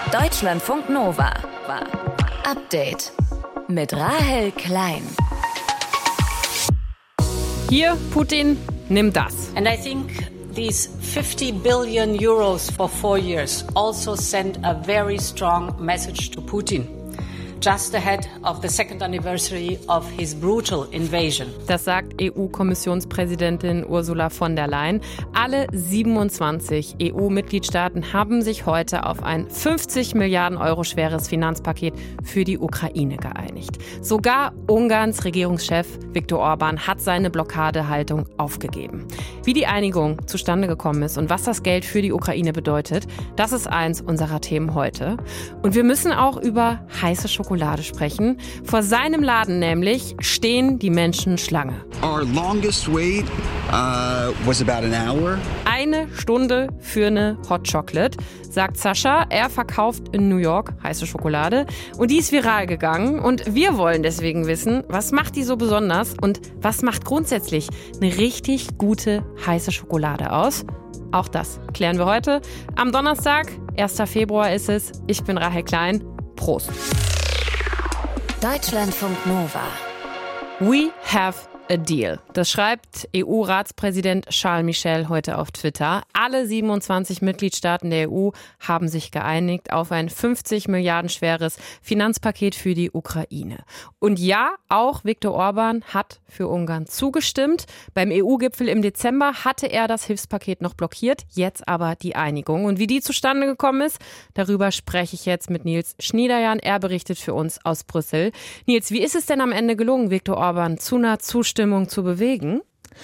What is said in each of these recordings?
Deutschlandfunk Nova. Update mit Rahel Klein. Hier, Putin, nimm das. And I think these 50 billion euros for 4 years also send a very strong message to Putin. Just ahead of the second anniversary of his brutal invasion. Das sagt EU-Kommissionspräsidentin Ursula von der Leyen. Alle 27 EU-Mitgliedstaaten haben sich heute auf ein 50 Milliarden Euro schweres Finanzpaket für die Ukraine geeinigt. Sogar Ungarns Regierungschef Viktor Orban hat seine Blockadehaltung aufgegeben. Wie die Einigung zustande gekommen ist und was das Geld für die Ukraine bedeutet, das ist eins unserer Themen heute. Und wir müssen auch über heiße Schokolade sprechen. Vor seinem Laden nämlich stehen die Menschen Schlange. Our longest wait was about an hour. 1 Stunde für eine Hot Chocolate, sagt Sascha. Er verkauft in New York heiße Schokolade und die ist viral gegangen. Und wir wollen deswegen wissen, was macht die so besonders und was macht grundsätzlich eine richtig gute heiße Schokolade aus? Auch das klären wir heute. Am Donnerstag, 1. Februar ist es. Ich bin Rahel Klein. Prost. Deutschlandfunk Nova. We have a deal. Das schreibt EU-Ratspräsident Charles Michel heute auf Twitter. Alle 27 Mitgliedstaaten der EU haben sich geeinigt auf ein 50 Milliarden schweres Finanzpaket für die Ukraine. Und ja, auch Viktor Orban hat für Ungarn zugestimmt. Beim EU-Gipfel im Dezember hatte er das Hilfspaket noch blockiert, jetzt aber die Einigung. Und wie die zustande gekommen ist, darüber spreche ich jetzt mit Nils Schniederjan. Er berichtet für uns aus Brüssel. Nils, wie ist es denn am Ende gelungen, Viktor Orban zu einer Zustimmung zu bewegen?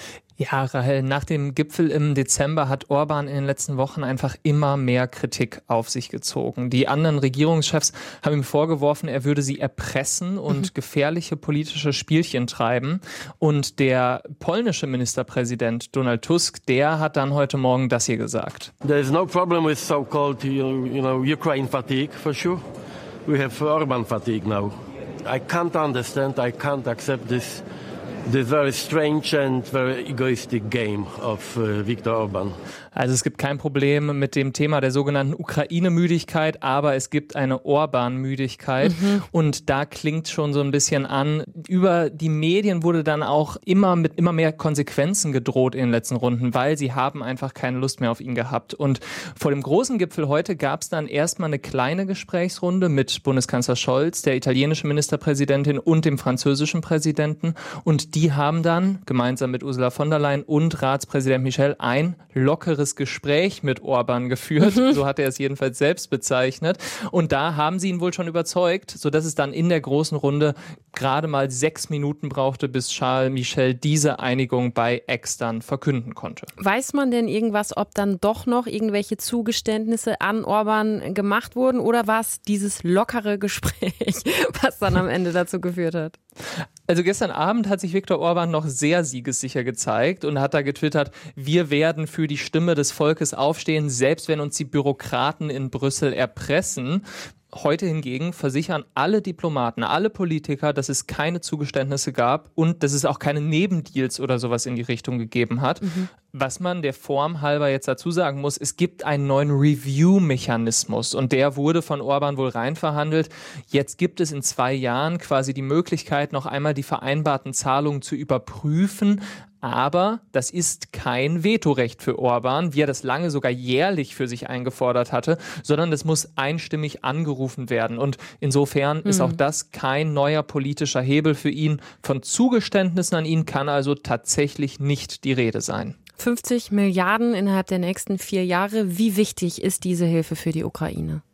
Ja, Rahel, nach dem Gipfel im Dezember hat Orban in den letzten Wochen einfach immer mehr Kritik auf sich gezogen. Die anderen Regierungschefs haben ihm vorgeworfen, er würde sie erpressen und gefährliche politische Spielchen treiben. Und der polnische Ministerpräsident Donald Tusk, der hat dann heute Morgen das hier gesagt. There is no problem with so-called, Ukraine fatigue, for sure. We have Orban fatigue now. I can't understand, I can't accept this very strange and very egoistic game of Viktor Orban. Also es gibt kein Problem mit dem Thema der sogenannten Ukraine-Müdigkeit, aber es gibt eine Orban-Müdigkeit. Und da klingt schon so ein bisschen an. Über die Medien wurde dann auch mit immer mehr Konsequenzen gedroht in den letzten Runden, weil sie haben einfach keine Lust mehr auf ihn gehabt. Und vor dem großen Gipfel heute gab es dann erstmal eine kleine Gesprächsrunde mit Bundeskanzler Scholz, der italienischen Ministerpräsidentin und dem französischen Präsidenten. Und die haben dann gemeinsam mit Ursula von der Leyen und Ratspräsident Michel ein lockeres Gespräch mit Orban geführt. So hat er es jedenfalls selbst bezeichnet. Und da haben sie ihn wohl schon überzeugt, sodass es dann in der großen Runde gerade mal 6 Minuten brauchte, bis Charles Michel diese Einigung bei X dann verkünden konnte. Weiß man denn irgendwas, ob dann doch noch irgendwelche Zugeständnisse an Orban gemacht wurden oder war es dieses lockere Gespräch, was dann am Ende dazu geführt hat? Also gestern Abend hat sich Viktor Orban noch sehr siegessicher gezeigt und hat da getwittert, wir werden für die Stimme des Volkes aufstehen, selbst wenn uns die Bürokraten in Brüssel erpressen. Heute hingegen versichern alle Diplomaten, alle Politiker, dass es keine Zugeständnisse gab und dass es auch keine Nebendeals oder sowas in die Richtung gegeben hat. Was man der Form halber jetzt dazu sagen muss, es gibt einen neuen Review-Mechanismus und der wurde von Orban wohl reinverhandelt. Jetzt gibt es in 2 Jahren quasi die Möglichkeit, noch einmal die vereinbarten Zahlungen zu überprüfen. Aber das ist kein Vetorecht für Orban, wie er das lange sogar jährlich für sich eingefordert hatte, sondern das muss einstimmig angerufen werden. Und insofern ist auch das kein neuer politischer Hebel für ihn. Von Zugeständnissen an ihn kann also tatsächlich nicht die Rede sein. 50 Milliarden innerhalb der nächsten 4 Jahre. Wie wichtig ist diese Hilfe für die Ukraine?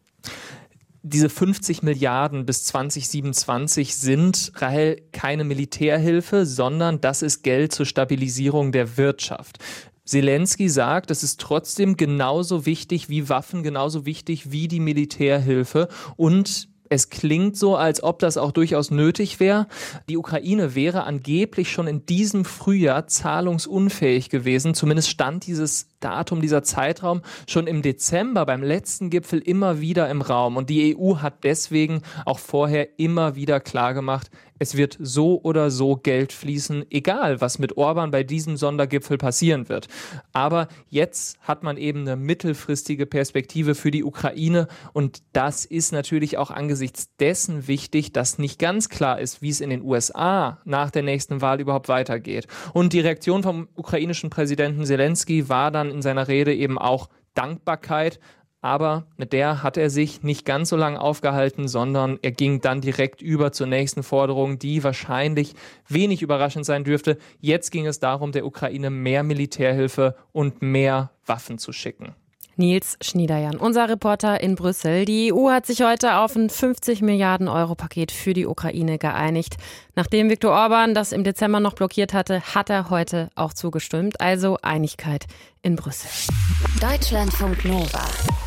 Diese 50 Milliarden bis 2027 sind, Rahel, keine Militärhilfe, sondern das ist Geld zur Stabilisierung der Wirtschaft. Zelensky sagt, es ist trotzdem genauso wichtig wie Waffen, genauso wichtig wie die Militärhilfe und es klingt so, als ob das auch durchaus nötig wäre. Die Ukraine wäre angeblich schon in diesem Frühjahr zahlungsunfähig gewesen. Zumindest stand dieses Datum, dieser Zeitraum schon im Dezember beim letzten Gipfel immer wieder im Raum. Und die EU hat deswegen auch vorher immer wieder klargemacht, es wird so oder so Geld fließen, egal was mit Orban bei diesem Sondergipfel passieren wird. Aber jetzt hat man eben eine mittelfristige Perspektive für die Ukraine und das ist natürlich auch angesichts dessen wichtig, dass nicht ganz klar ist, wie es in den USA nach der nächsten Wahl überhaupt weitergeht. Und die Reaktion vom ukrainischen Präsidenten Zelensky war dann in seiner Rede eben auch Dankbarkeit. Aber mit der hat er sich nicht ganz so lange aufgehalten, sondern er ging dann direkt über zur nächsten Forderung, die wahrscheinlich wenig überraschend sein dürfte. Jetzt ging es darum, der Ukraine mehr Militärhilfe und mehr Waffen zu schicken. Nils Schniederjan, unser Reporter in Brüssel. Die EU hat sich heute auf ein 50 Milliarden Euro Paket für die Ukraine geeinigt. Nachdem Viktor Orban das im Dezember noch blockiert hatte, hat er heute auch zugestimmt. Also Einigkeit in Brüssel. Deutschlandfunk Nova.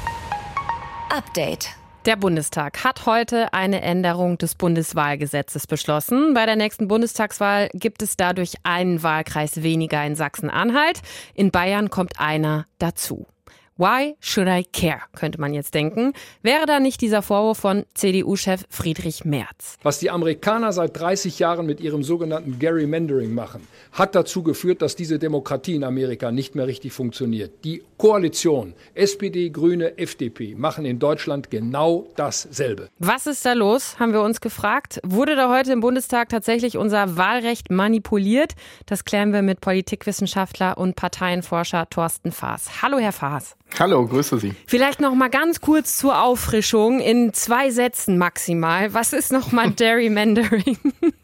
Update. Der Bundestag hat heute eine Änderung des Bundeswahlgesetzes beschlossen. Bei der nächsten Bundestagswahl gibt es dadurch einen Wahlkreis weniger in Sachsen-Anhalt. In Bayern kommt einer dazu. Why should I care, könnte man jetzt denken. Wäre da nicht dieser Vorwurf von CDU-Chef Friedrich Merz? Was die Amerikaner seit 30 Jahren mit ihrem sogenannten Gerrymandering machen, hat dazu geführt, dass diese Demokratie in Amerika nicht mehr richtig funktioniert. Die Koalition SPD, Grüne, FDP machen in Deutschland genau dasselbe. Was ist da los, haben wir uns gefragt. Wurde da heute im Bundestag tatsächlich unser Wahlrecht manipuliert? Das klären wir mit Politikwissenschaftler und Parteienforscher Thorsten Faas. Hallo, Herr Faas. Hallo, grüße Sie. Vielleicht noch mal ganz kurz zur Auffrischung in 2 Sätzen maximal. Was ist noch mal Gerrymandering?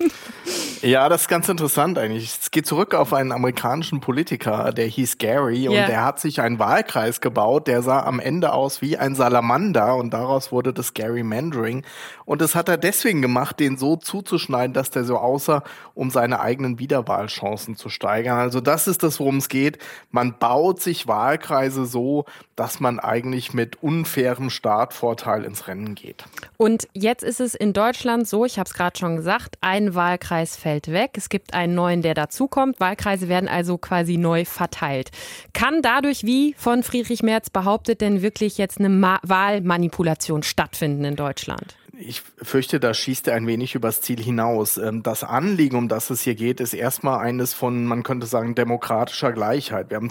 Ja, das ist ganz interessant eigentlich. Es geht zurück auf einen amerikanischen Politiker, der hieß Gary und der hat sich einen Wahlkreis gebaut, der sah am Ende aus wie ein Salamander und daraus wurde das Gerrymandering. Und das hat er deswegen gemacht, den so zuzuschneiden, dass der so aussah, um seine eigenen Wiederwahlchancen zu steigern. Also das ist das, worum es geht. Man baut sich Wahlkreise so, dass man eigentlich mit unfairem Startvorteil ins Rennen geht. Und jetzt ist es in Deutschland so, ich habe es gerade schon gesagt, ein Wahlkreis fällt weg. Es gibt einen neuen, der dazukommt. Wahlkreise werden also quasi neu verteilt. Kann dadurch, wie von Friedrich Merz behauptet, denn wirklich jetzt eine Wahlmanipulation stattfinden in Deutschland? Ich fürchte, da schießt er ein wenig übers Ziel hinaus. Das Anliegen, um das es hier geht, ist erstmal eines von, man könnte sagen, demokratischer Gleichheit. Wir haben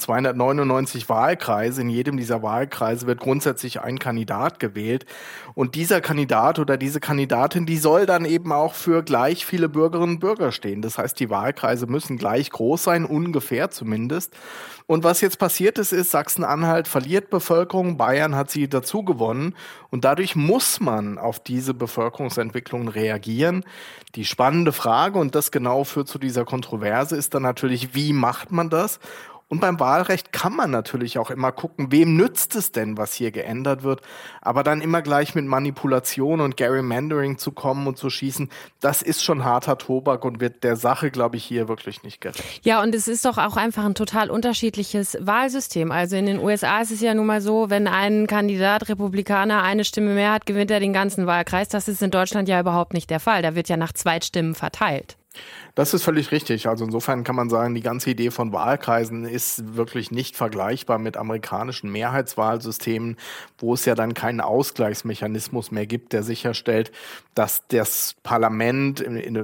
299 Wahlkreise. In jedem dieser Wahlkreise wird grundsätzlich ein Kandidat gewählt. Und dieser Kandidat oder diese Kandidatin, die soll dann eben auch für gleich viele Bürgerinnen und Bürger stehen. Das heißt, die Wahlkreise müssen gleich groß sein, ungefähr zumindest. Und was jetzt passiert ist, Sachsen-Anhalt verliert Bevölkerung, Bayern hat sie dazu gewonnen. Und dadurch muss man auf diese Bevölkerungsentwicklung reagieren. Die spannende Frage, und das genau führt zu dieser Kontroverse, ist dann natürlich, wie macht man das? Und beim Wahlrecht kann man natürlich auch immer gucken, wem nützt es denn, was hier geändert wird. Aber dann immer gleich mit Manipulation und Gerrymandering zu kommen und zu schießen, das ist schon harter Tobak und wird der Sache, glaube ich, hier wirklich nicht gerecht. Ja, und es ist doch auch einfach ein total unterschiedliches Wahlsystem. Also in den USA ist es ja nun mal so, wenn ein Kandidat Republikaner eine Stimme mehr hat, gewinnt er den ganzen Wahlkreis. Das ist in Deutschland ja überhaupt nicht der Fall. Da wird ja nach Zweitstimmen verteilt. Das ist völlig richtig. Also insofern kann man sagen, die ganze Idee von Wahlkreisen ist wirklich nicht vergleichbar mit amerikanischen Mehrheitswahlsystemen, wo es ja dann keinen Ausgleichsmechanismus mehr gibt, der sicherstellt, dass das Parlament,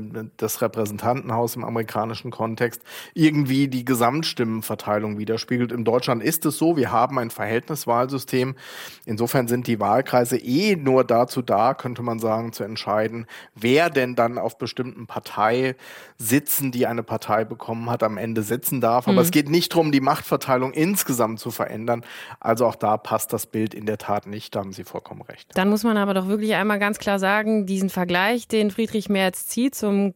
das Repräsentantenhaus im amerikanischen Kontext, irgendwie die Gesamtstimmenverteilung widerspiegelt. In Deutschland ist es so, wir haben ein Verhältniswahlsystem. Insofern sind die Wahlkreise nur dazu da, könnte man sagen, zu entscheiden, wer denn dann auf bestimmten Parteisitzen, die eine Partei bekommen hat, am Ende sitzen darf. Aber es geht nicht darum, die Machtverteilung insgesamt zu verändern. Also auch da passt das Bild in der Tat nicht. Da haben Sie vollkommen recht. Dann muss man aber doch wirklich einmal ganz klar sagen, diesen Vergleich, den Friedrich Merz zieht zum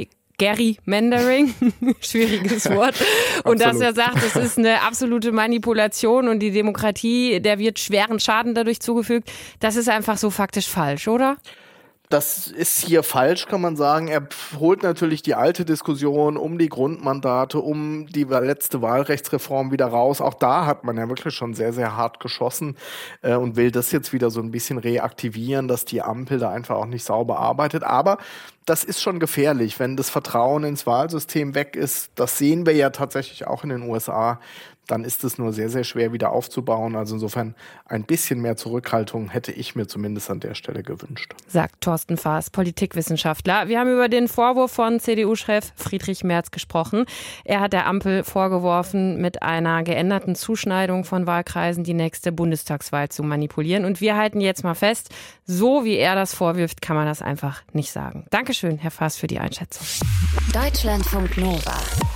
Gerrymandering, schwieriges Wort, und dass er sagt, es ist eine absolute Manipulation und die Demokratie, der wird schweren Schaden dadurch zugefügt, das ist einfach so faktisch falsch, oder? Das ist hier falsch, kann man sagen. Er holt natürlich die alte Diskussion um die Grundmandate, um die letzte Wahlrechtsreform wieder raus. Auch da hat man ja wirklich schon sehr, sehr hart geschossen und will das jetzt wieder so ein bisschen reaktivieren, dass die Ampel da einfach auch nicht sauber arbeitet. Aber das ist schon gefährlich, wenn das Vertrauen ins Wahlsystem weg ist. Das sehen wir ja tatsächlich auch in den USA. dann ist es nur sehr, sehr schwer wieder aufzubauen. Also insofern ein bisschen mehr Zurückhaltung hätte ich mir zumindest an der Stelle gewünscht. Sagt Thorsten Faas, Politikwissenschaftler. Wir haben über den Vorwurf von CDU-Chef Friedrich Merz gesprochen. Er hat der Ampel vorgeworfen, mit einer geänderten Zuschneidung von Wahlkreisen die nächste Bundestagswahl zu manipulieren. Und wir halten jetzt mal fest, so wie er das vorwirft, kann man das einfach nicht sagen. Dankeschön, Herr Faas, für die Einschätzung. Deutschlandfunk Nova.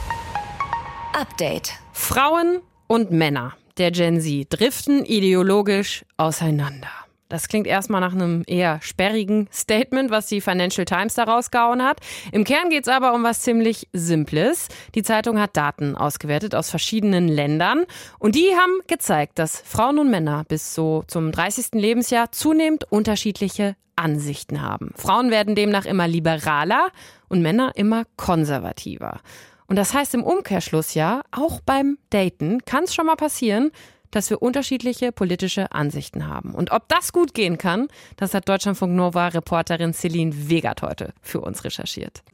Update. Frauen und Männer der Gen Z driften ideologisch auseinander. Das klingt erstmal nach einem eher sperrigen Statement, was die Financial Times da rausgehauen hat. Im Kern geht es aber um was ziemlich Simples. Die Zeitung hat Daten ausgewertet aus verschiedenen Ländern. Und die haben gezeigt, dass Frauen und Männer bis so zum 30. Lebensjahr zunehmend unterschiedliche Ansichten haben. Frauen werden demnach immer liberaler und Männer immer konservativer. Und das heißt im Umkehrschluss ja, auch beim Daten kann es schon mal passieren, dass wir unterschiedliche politische Ansichten haben. Und ob das gut gehen kann, das hat Deutschlandfunk Nova-Reporterin Celine Wegert heute für uns recherchiert.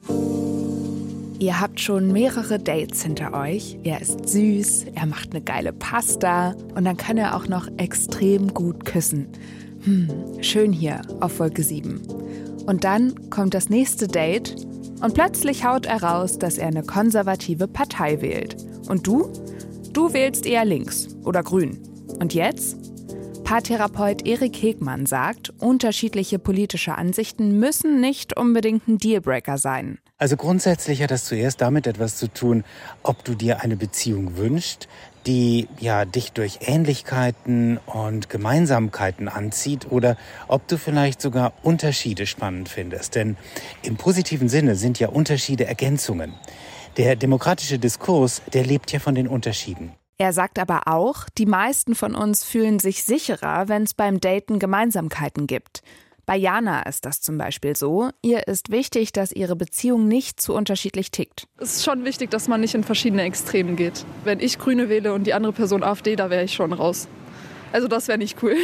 Ihr habt schon mehrere Dates hinter euch. Er ist süß, er macht eine geile Pasta und dann kann er auch noch extrem gut küssen. Schön hier auf Wolke 7. Und dann kommt das nächste Date und plötzlich haut er raus, dass er eine konservative Partei wählt. Und du? Du wählst eher links oder grün. Und jetzt? Paartherapeut Erik Hegmann sagt, unterschiedliche politische Ansichten müssen nicht unbedingt ein Dealbreaker sein. Also grundsätzlich hat das zuerst damit etwas zu tun, ob du dir eine Beziehung wünschst, die dich durch Ähnlichkeiten und Gemeinsamkeiten anzieht oder ob du vielleicht sogar Unterschiede spannend findest. Denn im positiven Sinne sind ja Unterschiede Ergänzungen. Der demokratische Diskurs, der lebt ja von den Unterschieden. Er sagt aber auch, die meisten von uns fühlen sich sicherer, wenn es beim Daten Gemeinsamkeiten gibt. Bei Jana ist das zum Beispiel so. Ihr ist wichtig, dass ihre Beziehung nicht zu unterschiedlich tickt. Es ist schon wichtig, dass man nicht in verschiedene Extremen geht. Wenn ich Grüne wähle und die andere Person AfD, da wäre ich schon raus. Also das wäre nicht cool.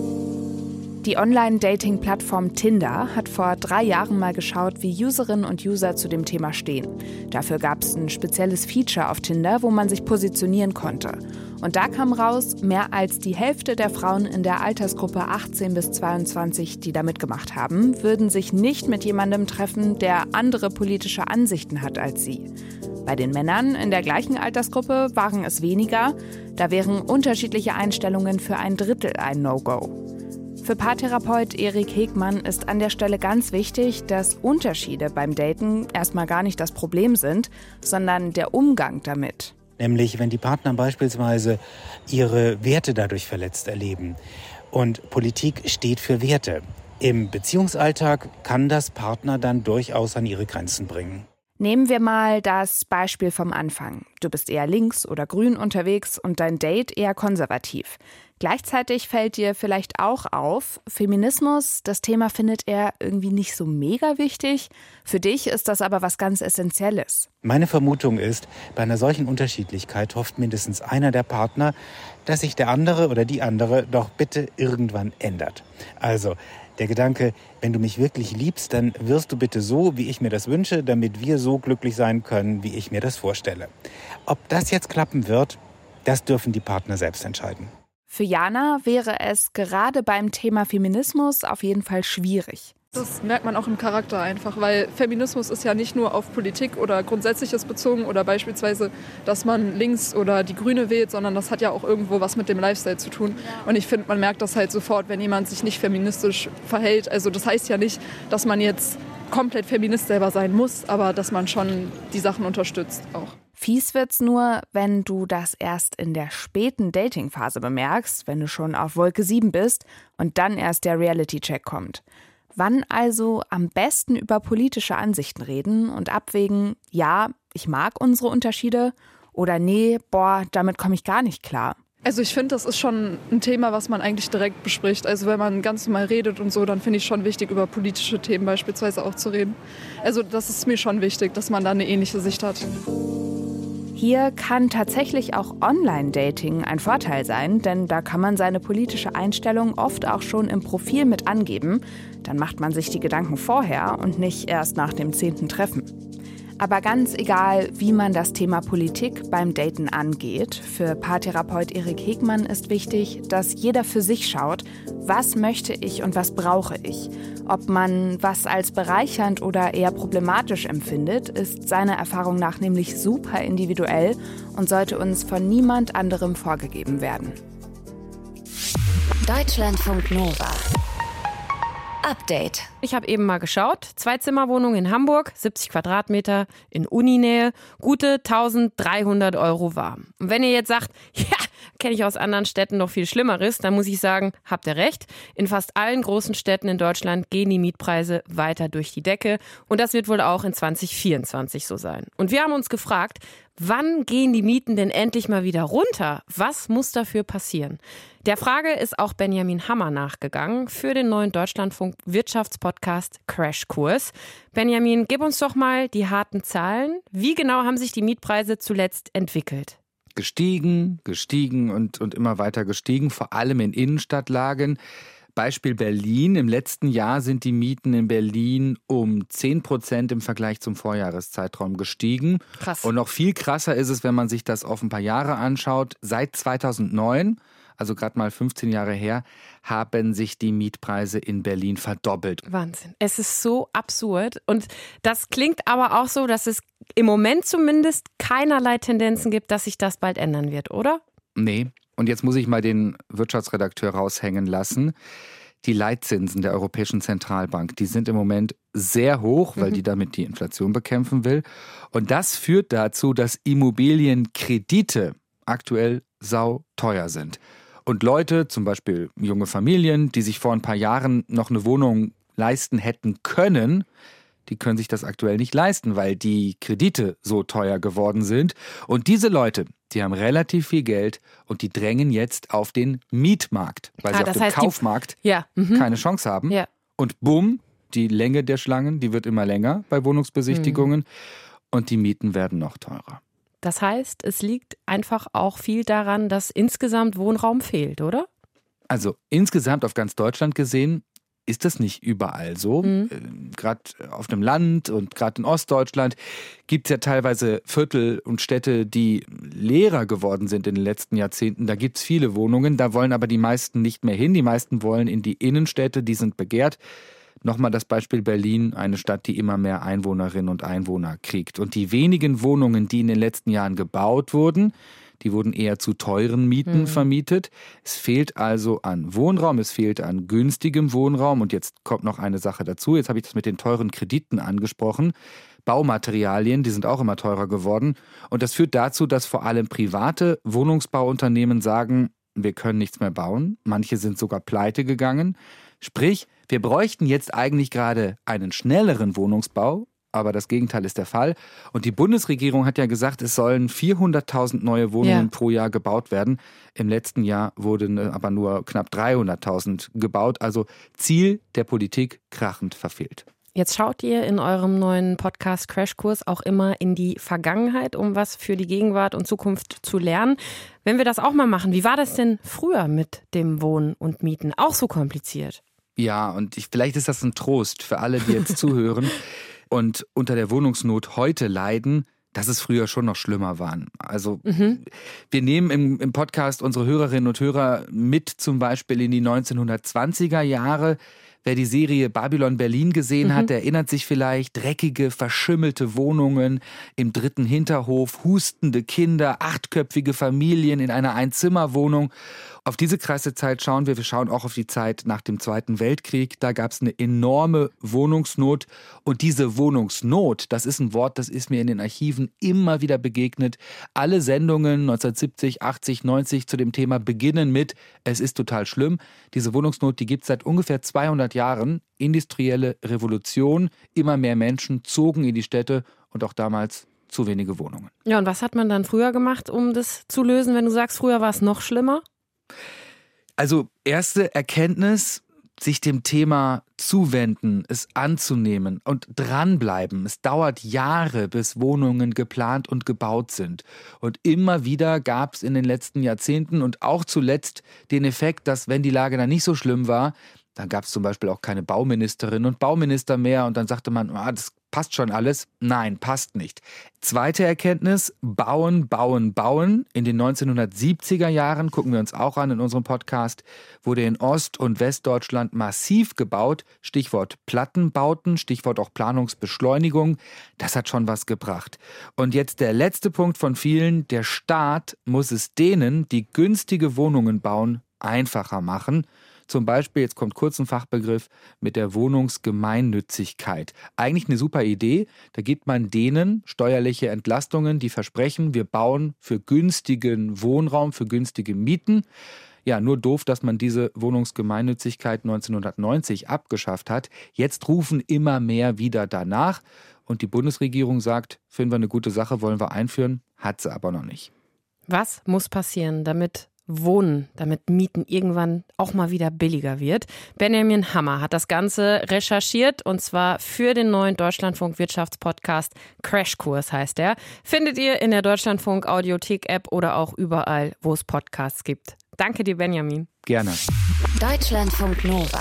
Die Online-Dating-Plattform Tinder hat vor 3 Jahren mal geschaut, wie Userinnen und User zu dem Thema stehen. Dafür gab es ein spezielles Feature auf Tinder, wo man sich positionieren konnte. Und da kam raus, mehr als die Hälfte der Frauen in der Altersgruppe 18 bis 22, die da mitgemacht haben, würden sich nicht mit jemandem treffen, der andere politische Ansichten hat als sie. Bei den Männern in der gleichen Altersgruppe waren es weniger. Da wären unterschiedliche Einstellungen für 1/3 ein No-Go. Für Paartherapeut Erik Hegmann ist an der Stelle ganz wichtig, dass Unterschiede beim Daten erstmal gar nicht das Problem sind, sondern der Umgang damit. Nämlich, wenn die Partner beispielsweise ihre Werte dadurch verletzt erleben. Und Politik steht für Werte. Im Beziehungsalltag kann das Partner dann durchaus an ihre Grenzen bringen. Nehmen wir mal das Beispiel vom Anfang. Du bist eher links oder grün unterwegs und dein Date eher konservativ. Gleichzeitig fällt dir vielleicht auch auf, Feminismus, das Thema findet er irgendwie nicht so mega wichtig. Für dich ist das aber was ganz Essentielles. Meine Vermutung ist, bei einer solchen Unterschiedlichkeit hofft mindestens einer der Partner, dass sich der andere oder die andere doch bitte irgendwann ändert. Also der Gedanke, wenn du mich wirklich liebst, dann wirst du bitte so, wie ich mir das wünsche, damit wir so glücklich sein können, wie ich mir das vorstelle. Ob das jetzt klappen wird, das dürfen die Partner selbst entscheiden. Für Jana wäre es gerade beim Thema Feminismus auf jeden Fall schwierig. Das merkt man auch im Charakter einfach, weil Feminismus ist ja nicht nur auf Politik oder Grundsätzliches bezogen oder beispielsweise, dass man links oder die Grüne wählt, sondern das hat ja auch irgendwo was mit dem Lifestyle zu tun. Und ich finde, man merkt das halt sofort, wenn jemand sich nicht feministisch verhält. Also das heißt ja nicht, dass man jetzt komplett Feminist selber sein muss, aber dass man schon die Sachen unterstützt auch. Fies wird's nur, wenn du das erst in der späten Dating-Phase bemerkst, wenn du schon auf Wolke 7 bist und dann erst der Reality-Check kommt. Wann also am besten über politische Ansichten reden und abwägen, ja, ich mag unsere Unterschiede oder nee, damit komme ich gar nicht klar. Also ich finde, das ist schon ein Thema, was man eigentlich direkt bespricht. Also wenn man ganz normal redet und so, dann finde ich schon wichtig, über politische Themen beispielsweise auch zu reden. Also das ist mir schon wichtig, dass man da eine ähnliche Sicht hat. Hier kann tatsächlich auch Online-Dating ein Vorteil sein, denn da kann man seine politische Einstellung oft auch schon im Profil mit angeben. Dann macht man sich die Gedanken vorher und nicht erst nach dem 10. Treffen. Aber ganz egal, wie man das Thema Politik beim Daten angeht, für Paartherapeut Erik Hegmann ist wichtig, dass jeder für sich schaut, was möchte ich und was brauche ich. Ob man was als bereichernd oder eher problematisch empfindet, ist seiner Erfahrung nach nämlich super individuell und sollte uns von niemand anderem vorgegeben werden. Deutschlandfunk Nova. Update. Ich habe eben mal geschaut. 2-Zimmer-Wohnung in Hamburg, 70 Quadratmeter, in Uninähe, gute 1.300 € warm. Und wenn ihr jetzt sagt, ja, kenne ich aus anderen Städten noch viel Schlimmeres, dann muss ich sagen, habt ihr recht. In fast allen großen Städten in Deutschland gehen die Mietpreise weiter durch die Decke. Und das wird wohl auch in 2024 so sein. Und wir haben uns gefragt, wann gehen die Mieten denn endlich mal wieder runter? Was muss dafür passieren? Der Frage ist auch Benjamin Hammer nachgegangen für den neuen Deutschlandfunk Wirtschaftspodcast Crashkurs. Benjamin, gib uns doch mal die harten Zahlen. Wie genau haben sich die Mietpreise zuletzt entwickelt? Gestiegen und immer weiter gestiegen, vor allem in Innenstadtlagen. Beispiel Berlin. Im letzten Jahr sind die Mieten in Berlin um 10% im Vergleich zum Vorjahreszeitraum gestiegen. Krass. Und noch viel krasser ist es, wenn man sich das auf ein paar Jahre anschaut. Seit 2009, also gerade mal 15 Jahre her, haben sich die Mietpreise in Berlin verdoppelt. Wahnsinn. Es ist so absurd. Und das klingt aber auch so, dass es im Moment zumindest keinerlei Tendenzen gibt, dass sich das bald ändern wird, oder? Nee. Und jetzt muss ich mal den Wirtschaftsredakteur raushängen lassen. Die Leitzinsen der Europäischen Zentralbank, die sind im Moment sehr hoch, weil die damit die Inflation bekämpfen will. Und das führt dazu, dass Immobilienkredite aktuell sauteuer sind. Und Leute, zum Beispiel junge Familien, die sich vor ein paar Jahren noch eine Wohnung leisten hätten können, die können sich das aktuell nicht leisten, weil die Kredite so teuer geworden sind. Und diese Leute, die haben relativ viel Geld und die drängen jetzt auf den Mietmarkt, weil sie auf dem Kaufmarkt keine Chance haben. Ja. Und bumm, die Länge der Schlangen, die wird immer länger bei Wohnungsbesichtigungen und die Mieten werden noch teurer. Das heißt, es liegt einfach auch viel daran, dass insgesamt Wohnraum fehlt, oder? Also insgesamt auf ganz Deutschland gesehen ist das nicht überall so. Gerade auf dem Land und gerade in Ostdeutschland gibt es ja teilweise Viertel und Städte, die leerer geworden sind in den letzten Jahrzehnten. Da gibt es viele Wohnungen, da wollen aber die meisten nicht mehr hin. Die meisten wollen in die Innenstädte, die sind begehrt. Nochmal das Beispiel Berlin, eine Stadt, die immer mehr Einwohnerinnen und Einwohner kriegt. Und die wenigen Wohnungen, die in den letzten Jahren gebaut wurden, die wurden eher zu teuren Mieten vermietet. Es fehlt also an Wohnraum, es fehlt an günstigem Wohnraum. Und jetzt kommt noch eine Sache dazu. Jetzt habe ich das mit den teuren Krediten angesprochen. Baumaterialien, die sind auch immer teurer geworden. Und das führt dazu, dass vor allem private Wohnungsbauunternehmen sagen, wir können nichts mehr bauen. Manche sind sogar pleite gegangen. Sprich, wir bräuchten jetzt eigentlich gerade einen schnelleren Wohnungsbau. Aber das Gegenteil ist der Fall. Und die Bundesregierung hat ja gesagt, es sollen 400.000 neue Wohnungen pro Jahr gebaut werden. Im letzten Jahr wurden aber nur knapp 300.000 gebaut. Also Ziel der Politik krachend verfehlt. Jetzt schaut ihr in eurem neuen Podcast Crashkurs auch immer in die Vergangenheit, um was für die Gegenwart und Zukunft zu lernen. Wenn wir das auch mal machen, wie war das denn früher mit dem Wohnen und Mieten? Auch so kompliziert? Ja, und vielleicht ist das ein Trost für alle, die jetzt zuhören und unter der Wohnungsnot heute leiden, dass es früher schon noch schlimmer waren. Also wir nehmen im Podcast unsere Hörerinnen und Hörer mit zum Beispiel in die 1920er Jahre. Wer die Serie Babylon Berlin gesehen hat, der erinnert sich vielleicht, dreckige, verschimmelte Wohnungen im dritten Hinterhof, hustende Kinder, 8-köpfige Familien in einer Einzimmerwohnung. Auf diese krasse Zeit schauen wir. Wir schauen auch auf die Zeit nach dem Zweiten Weltkrieg. Da gab es eine enorme Wohnungsnot. Und diese Wohnungsnot, das ist ein Wort, das ist mir in den Archiven immer wieder begegnet. Alle Sendungen 1970, 80, 90 zu dem Thema beginnen mit, es ist total schlimm. Diese Wohnungsnot, die gibt es seit ungefähr 200 Jahren. Industrielle Revolution. Immer mehr Menschen zogen in die Städte und auch damals zu wenige Wohnungen. Ja, und was hat man dann früher gemacht, um das zu lösen, wenn du sagst, früher war es noch schlimmer? Also erste Erkenntnis, sich dem Thema zuwenden, es anzunehmen und dranbleiben. Es dauert Jahre, bis Wohnungen geplant und gebaut sind. Und immer wieder gab es in den letzten Jahrzehnten und auch zuletzt den Effekt, dass wenn die Lage dann nicht so schlimm war, Dann gab es zum Beispiel auch keine Bauministerinnen und Bauminister mehr und dann sagte man, das passt schon alles. Nein, passt nicht. Zweite Erkenntnis, bauen, bauen, bauen. In den 1970er Jahren, gucken wir uns auch an in unserem Podcast, wurde in Ost- und Westdeutschland massiv gebaut. Stichwort Plattenbauten, Stichwort auch Planungsbeschleunigung. Das hat schon was gebracht. Und jetzt der letzte Punkt von vielen. Der Staat muss es denen, die günstige Wohnungen bauen, einfacher machen. Zum Beispiel, jetzt kommt kurz ein Fachbegriff, mit der Wohnungsgemeinnützigkeit. Eigentlich eine super Idee. Da gibt man denen steuerliche Entlastungen, die versprechen, wir bauen für günstigen Wohnraum, für günstige Mieten. Ja, nur doof, dass man diese Wohnungsgemeinnützigkeit 1990 abgeschafft hat. Jetzt rufen immer mehr wieder danach. Und die Bundesregierung sagt, finden wir eine gute Sache, wollen wir einführen, hat sie aber noch nicht. Was muss passieren, damit Mieten irgendwann auch mal wieder billiger wird? Benjamin Hammer hat das Ganze recherchiert und zwar für den neuen Deutschlandfunk Wirtschaftspodcast Crashkurs heißt er. Findet ihr in der Deutschlandfunk Audiothek-App oder auch überall, wo es Podcasts gibt. Danke dir, Benjamin. Gerne. Deutschlandfunk Nova.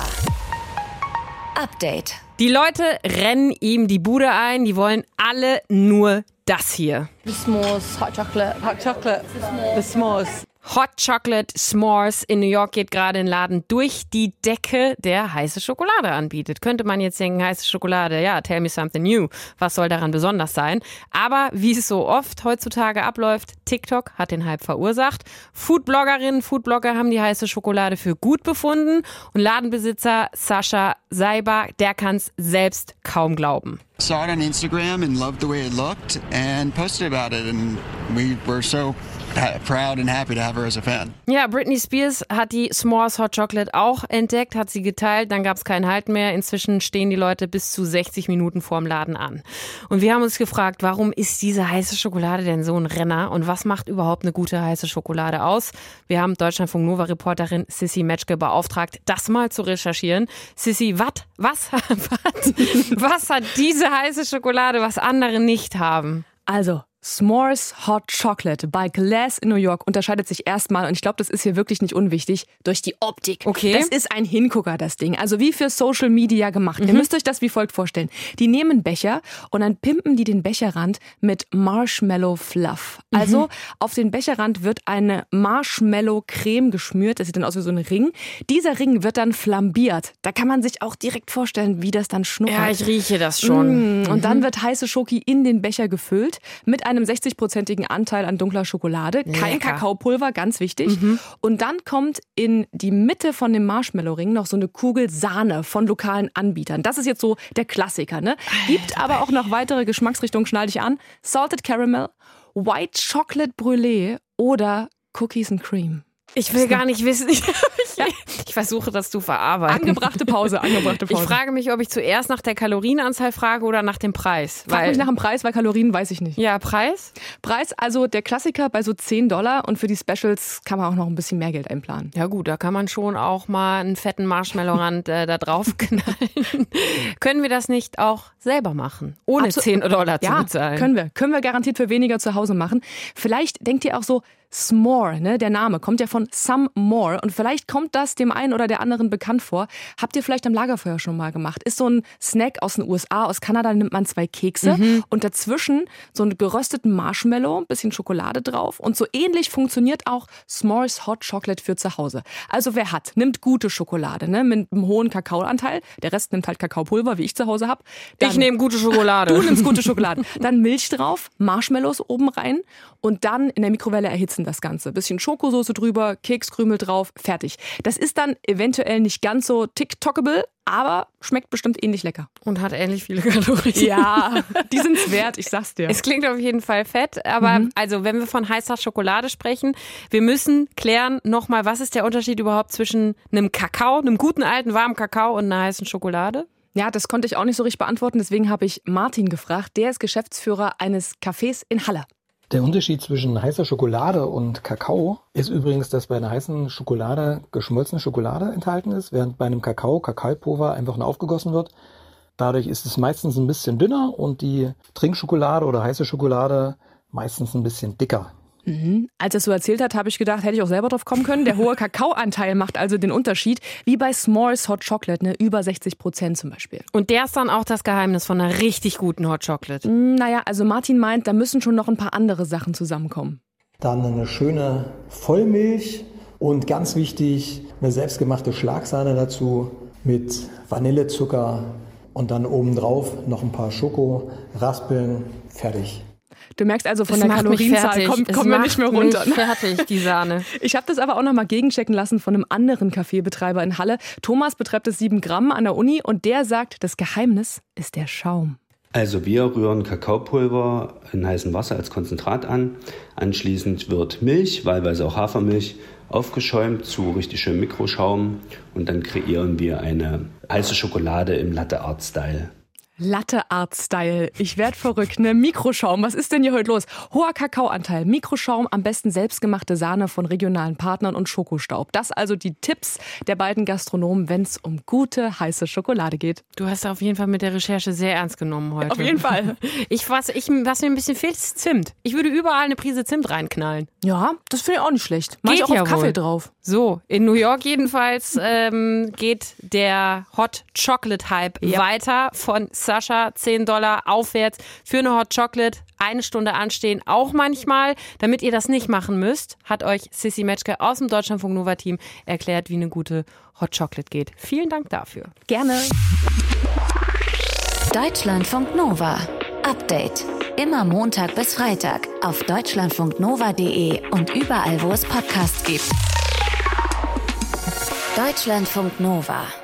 Update. Die Leute rennen ihm die Bude ein, die wollen alle nur das hier. The s'mores, hot chocolate. Hot chocolate. The s'mores. Hot Chocolate S'mores in New York geht gerade ein Laden durch die Decke, der heiße Schokolade anbietet. Könnte man jetzt denken, heiße Schokolade, ja, tell me something new. Was soll daran besonders sein? Aber wie es so oft heutzutage abläuft, TikTok hat den Hype verursacht. Foodbloggerinnen, Foodblogger haben die heiße Schokolade für gut befunden. Und Ladenbesitzer Sascha Seiber, der kann es selbst kaum glauben. Saw it on Instagram and loved the way it looked and posted about it, and we were so proud and happy to have her as a fan. Ja, Britney Spears hat die S'mores Hot Chocolate auch entdeckt, hat sie geteilt, dann gab es keinen Halt mehr. Inzwischen stehen die Leute bis zu 60 Minuten vorm Laden an. Und wir haben uns gefragt, warum ist diese heiße Schokolade denn so ein Renner und was macht überhaupt eine gute heiße Schokolade aus? Wir haben Deutschlandfunk Nova Reporterin Sissi Metzke beauftragt, das mal zu recherchieren. Sissi, was hat diese heiße Schokolade, was andere nicht haben? Also, S'mores Hot Chocolate bei Glass in New York unterscheidet sich erstmal, und ich glaube, das ist hier wirklich nicht unwichtig, durch die Optik. Okay. Das ist ein Hingucker, das Ding. Also wie für Social Media gemacht. Ihr müsst euch das wie folgt vorstellen. Die nehmen Becher und dann pimpen die den Becherrand mit Marshmallow Fluff. Also auf den Becherrand wird eine Marshmallow-Creme geschmürt. Das sieht dann aus wie so ein Ring. Dieser Ring wird dann flambiert. Da kann man sich auch direkt vorstellen, wie das dann schnuppert. Ja, ich rieche das schon. Und dann wird heiße Schoki in den Becher gefüllt mit einem 60-prozentigen Anteil an dunkler Schokolade. Kein Lecker. Kakaopulver, ganz wichtig. Und dann kommt in die Mitte von dem Marshmallow-Ring noch so eine Kugel Sahne von lokalen Anbietern. Das ist jetzt so der Klassiker, ne? Gibt aber auch noch weitere Geschmacksrichtungen, schnall dich an. Salted Caramel, White Chocolate Brûlée oder Cookies and Cream. Ich will gar nicht wissen. Ich versuche das zu verarbeiten. Angebrachte Pause. Ich frage mich, ob ich zuerst nach der Kalorienanzahl frage oder nach dem Preis. Frag mich nach dem Preis, weil Kalorien weiß ich nicht. Ja, Preis? Preis, also der Klassiker bei so $10 und für die Specials kann man auch noch ein bisschen mehr Geld einplanen. Ja gut, da kann man schon auch mal einen fetten Marshmallow-Rand da drauf knallen. Können wir das nicht auch selber machen, ohne $10 zu bezahlen? Ja, können wir garantiert für weniger zu Hause machen. Vielleicht denkt ihr auch so, S'more, ne, der Name kommt ja von Some More und vielleicht kommt das dem einen oder der anderen bekannt vor. Habt ihr vielleicht am Lagerfeuer schon mal gemacht? Ist so ein Snack aus den USA, aus Kanada nimmt man 2 Kekse und dazwischen so einen gerösteten Marshmallow, ein bisschen Schokolade drauf und so ähnlich funktioniert auch S'mores Hot Chocolate für zu Hause. Also wer hat, nimmt gute Schokolade, ne, mit einem hohen Kakaoanteil, der Rest nimmt halt Kakaopulver, wie ich zu Hause habe. Ich nehme gute Schokolade. Du nimmst gute Schokolade. Dann Milch drauf, Marshmallows oben rein und dann in der Mikrowelle erhitzen das Ganze. Bisschen Schokosoße drüber, Kekskrümel drauf, fertig. Das ist dann eventuell nicht ganz so TikTokable, aber schmeckt bestimmt ähnlich lecker. Und hat ähnlich viele Kalorien. Ja, die sind's wert, ich sag's dir. Es klingt auf jeden Fall fett, aber also wenn wir von heißer Schokolade sprechen, wir müssen klären nochmal, was ist der Unterschied überhaupt zwischen einem Kakao, einem guten alten warmen Kakao und einer heißen Schokolade? Ja, das konnte ich auch nicht so richtig beantworten, deswegen habe ich Martin gefragt. Der ist Geschäftsführer eines Cafés in Halle. Der Unterschied zwischen heißer Schokolade und Kakao ist übrigens, dass bei einer heißen Schokolade geschmolzene Schokolade enthalten ist, während bei einem Kakaopulver einfach nur aufgegossen wird. Dadurch ist es meistens ein bisschen dünner und die Trinkschokolade oder heiße Schokolade meistens ein bisschen dicker. Als er es so erzählt hat, habe ich gedacht, hätte ich auch selber drauf kommen können. Der hohe Kakaoanteil macht also den Unterschied, wie bei S'mores Hot Chocolate, ne? Über 60% zum Beispiel. Und der ist dann auch das Geheimnis von einer richtig guten Hot Chocolate? Naja, also Martin meint, da müssen schon noch ein paar andere Sachen zusammenkommen. Dann eine schöne Vollmilch und ganz wichtig, eine selbstgemachte Schlagsahne dazu mit Vanillezucker und dann obendrauf noch ein paar Schokoraspeln. Fertig. Du merkst also, von der Kalorienzahl kommen wir nicht mehr runter. Mich fertig, die Sahne. Ich habe das aber auch noch mal gegenchecken lassen von einem anderen Kaffeebetreiber in Halle. Thomas betreibt es 7 Gramm an der Uni und der sagt, das Geheimnis ist der Schaum. Also wir rühren Kakaopulver in heißem Wasser als Konzentrat an. Anschließend wird Milch, wahlweise auch Hafermilch, aufgeschäumt zu richtig schönem Mikroschaum. Und dann kreieren wir eine heiße Schokolade im Latte-Art-Style. Latte-Art-Style. Ich werd verrückt, ne? Mikroschaum, was ist denn hier heute los? Hoher Kakaoanteil, Mikroschaum, am besten selbstgemachte Sahne von regionalen Partnern und Schokostaub. Das also die Tipps der beiden Gastronomen, wenn es um gute, heiße Schokolade geht. Du hast auf jeden Fall mit der Recherche sehr ernst genommen heute. Auf jeden Fall. Was mir ein bisschen fehlt, ist Zimt. Ich würde überall eine Prise Zimt reinknallen. Ja, das finde ich auch nicht schlecht. Mach ich auch auf Kaffee drauf. So, in New York jedenfalls geht der Hot Chocolate Hype weiter von Sascha, $10 aufwärts für eine Hot Chocolate. 1 Stunde anstehen, auch manchmal. Damit ihr das nicht machen müsst, hat euch Sissi Metzger aus dem Deutschlandfunk Nova Team erklärt, wie eine gute Hot Chocolate geht. Vielen Dank dafür. Gerne. Deutschlandfunk Nova. Update. Immer Montag bis Freitag auf deutschlandfunknova.de und überall, wo es Podcasts gibt. Deutschlandfunk Nova.